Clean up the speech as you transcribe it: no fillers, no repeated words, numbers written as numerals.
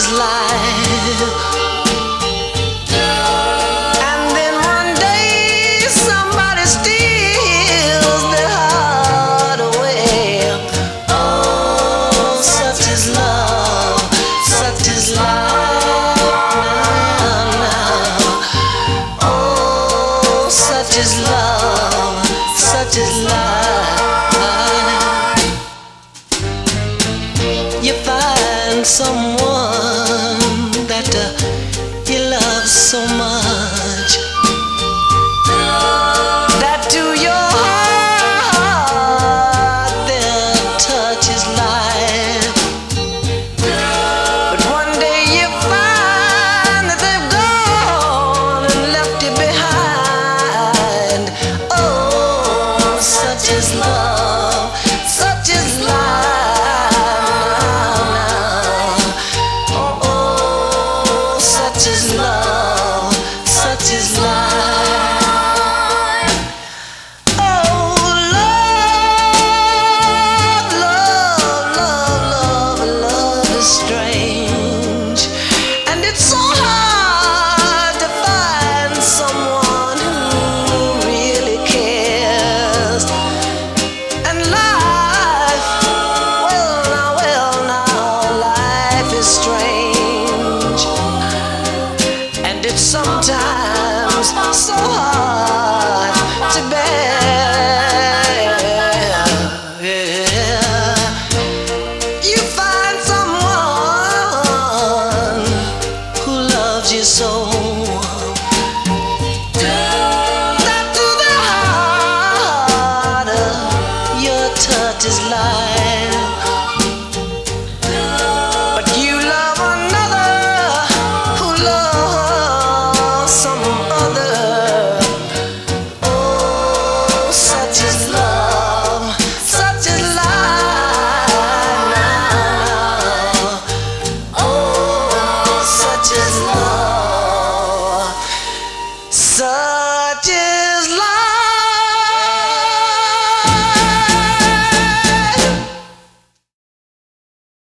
is life. And then one day somebody steals their heart away. Oh, such is love, such is life now. Oh, such is love, such is life. You find someone that you love so much, that to your heart their touch is life. But one day you find that they've gone and left you behind. Oh, such is love, such is life. Such is love, such is life. Oh, love, love, love, love, love is strange, and it's so hard to find someone who really cares. And life, well now, life is strange. And it's sometimes so hard to bear. You find someone who loves you so, that to the heart your touch is life.